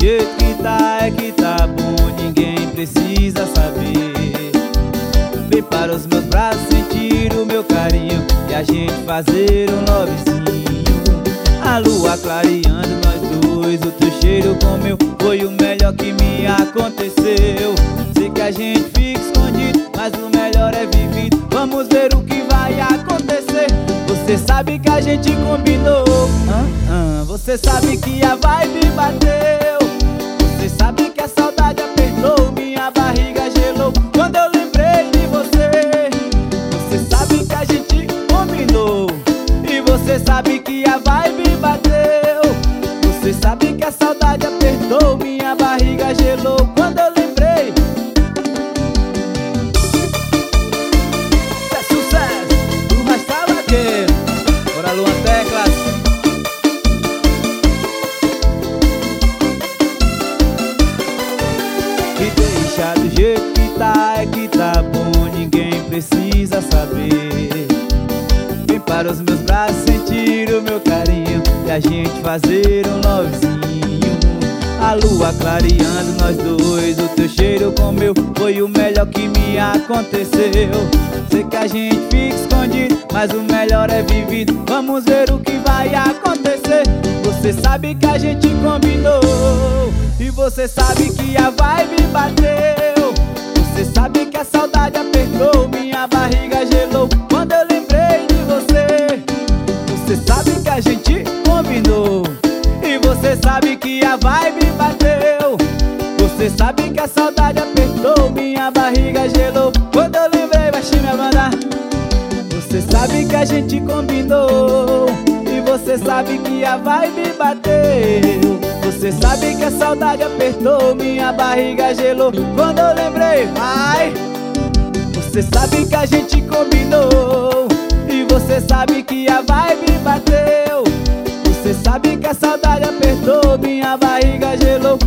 jeito que tá bom, ninguém precisa saber. Vem para os meus braços sentir o meu carinho e a gente fazer um lovezinho. A lua clareando nós dois, o teu cheiro com o meu foi o melhor que me aconteceu. Sei que a gente fica escondido, mas o melhor é vivido. Vamos ver o que vai acontecer. Você sabe que a gente combinou, você sabe que a vibe bateu. Você sabe que a saudade apertou, minha barriga gelou quando eu lembrei de você. Você sabe que a gente combinou e você sabe que a vibe bateu. Você sabe que a saudade apertou, minha barriga gelou quando eu lembrei. Isso é sucesso do Rasta Vaqueiro. Bora, Luan Teclas. Me deixa do jeito que tá bom, ninguém precisa saber. Vem para os meus braços sentir o meu carinho e a gente fazer um lovezinho. A lua clareando nós dois, o teu cheiro com o meu foi o melhor que me aconteceu. Sei que a gente fica escondido, mas o melhor é vivido. Vamos ver o que vai acontecer. Você sabe que a gente combinou e você sabe que a vibe bateu. Você sabe que a saudade apertou, minha barriga gelou quando eu lembrei de você. Você sabe que a gente combinou e você sabe que a vibe bateu. Você sabe que a saudade apertou, minha barriga gelou quando eu lembrei, baixinho minha banda. Você sabe que a gente combinou e você sabe que a vibe bateu. Você sabe que a saudade apertou, minha barriga gelou quando eu lembrei, vai. Você sabe que a gente combinou e você sabe que a vibe bateu. Você sabe que a saudade apertou, minha barriga gelou